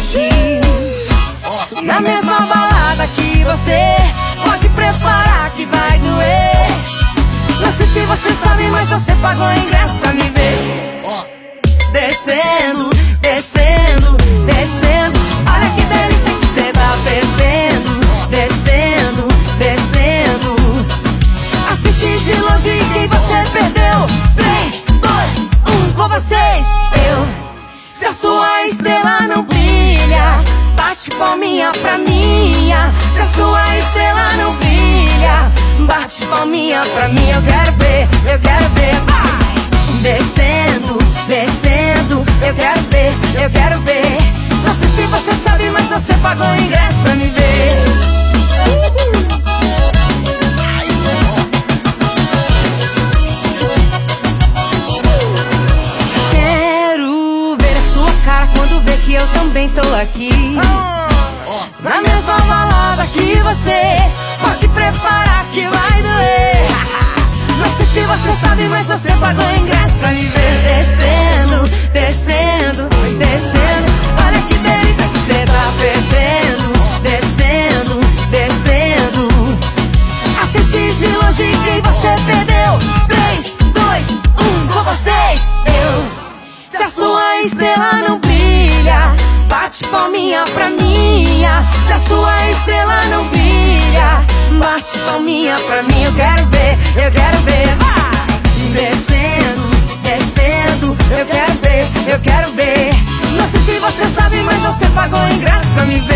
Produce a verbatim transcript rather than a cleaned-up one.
aqui, na mesma balada que você. Pode preparar que vai doer. Não sei se você sabe, mas você pagou ingresso pra me ver. Descendo, descendo, descendo. Olha que delícia que cê tá perdendo. Descendo, descendo. Assiste de longe quem você perdeu. Três, dois, um, com vocês. Eu, se a sua estrela não brilha, bate palminha pra minha. Se a sua estrela não brilha, bate palminha pra mim. Eu quero ver, eu quero ver. Vai! Descendo, descendo. Eu quero ver, eu quero ver. Não sei se você sabe, mas você pagou o ingresso pra me ver. Quero ver a sua cara quando vê que eu também tô aqui, na mesma balada que você. Pode preparar que vai doer. Não sei se você sabe, mas você pagou o ingresso pra me ver. Descendo, descendo, descendo. Olha que delícia que cê tá perdendo. Descendo, descendo. Assiste de longe quem você perdeu. Três, dois, um, com vocês. Eu, se a sua estrela não brilha, bate palminha pra minha. Se a sua estrela não brilha, bate palminha pra mim. Eu quero ver, eu quero ver. Vai! Descendo, descendo. Eu quero ver, eu quero ver. Não sei se você sabe, mas você pagou o ingresso pra me ver.